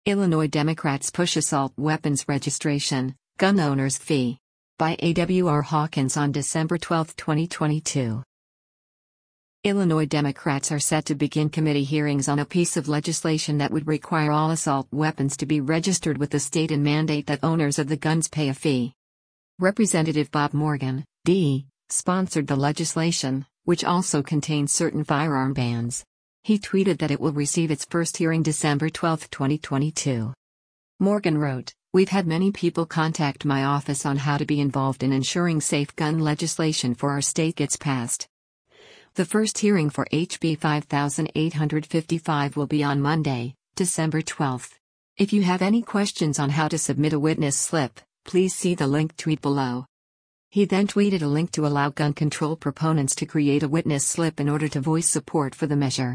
Illinois Democrats push assault weapons registration, gun owners fee. By A.W.R. Hawkins on December 12, 2022. Illinois Democrats are set to begin committee hearings on a piece of legislation that would require all assault weapons to be registered with the state and mandate that owners of the guns pay a fee. Representative Bob Morgan, D., sponsored the legislation, which also contains certain firearm bans. He tweeted that it will receive its first hearing December 12, 2022. Morgan wrote, "We've had many people contact my office on how to be involved in ensuring safe gun legislation for our state gets passed. The first hearing for HB 5855 will be on Monday, December 12. If you have any questions on how to submit a witness slip, please see the link tweet below." He then tweeted a link to allow gun control proponents to create a witness slip in order to voice support for the measure.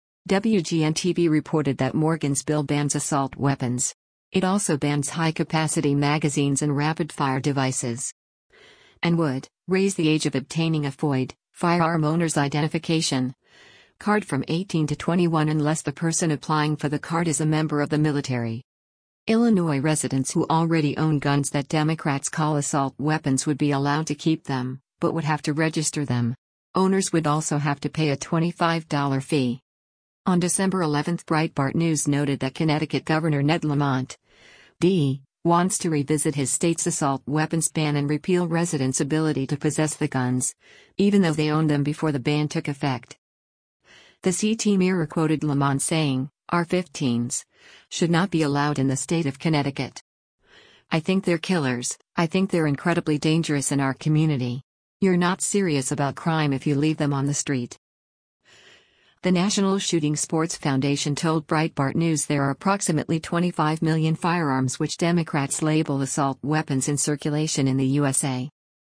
WGN-TV reported that Morgan's bill bans assault weapons. It also bans high-capacity magazines and rapid-fire devices. And would raise the age of obtaining a FOID, firearm owner's identification card, from 18 to 21 unless the person applying for the card is a member of the military. Illinois residents who already own guns that Democrats call assault weapons would be allowed to keep them, but would have to register them. Owners would also have to pay a $25 fee. On December 11, Breitbart News noted that Connecticut Governor Ned Lamont, D., wants to revisit his state's assault weapons ban and repeal residents' ability to possess the guns, even though they owned them before the ban took effect. The CT Mirror quoted Lamont saying, "AR-15s should not be allowed in the state of Connecticut. I think they're killers. I think they're incredibly dangerous in our community. You're not serious about crime if you leave them on the street." The National Shooting Sports Foundation told Breitbart News there are approximately 25 million firearms which Democrats label assault weapons in circulation in the USA.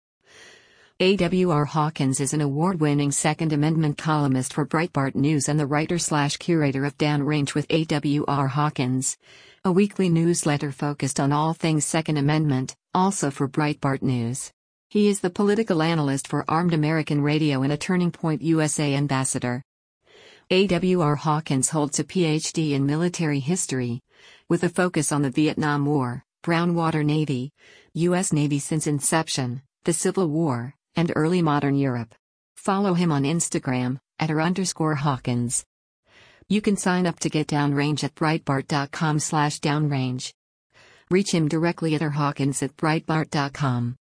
A.W.R. Hawkins is an award-winning Second Amendment columnist for Breitbart News and the writer/curator of Downrange with A.W.R. Hawkins, a weekly newsletter focused on all things Second Amendment, also for Breitbart News. He is the political analyst for Armed American Radio and a Turning Point USA ambassador. A.W.R. Hawkins holds a Ph.D. in military history, with a focus on the Vietnam War, Brown Water Navy, U.S. Navy since inception, the Civil War, and early modern Europe. Follow him on Instagram, @r_Hawkins. You can sign up to get Downrange at Breitbart.com/downrange. Reach him directly at rhawkins@breitbart.com.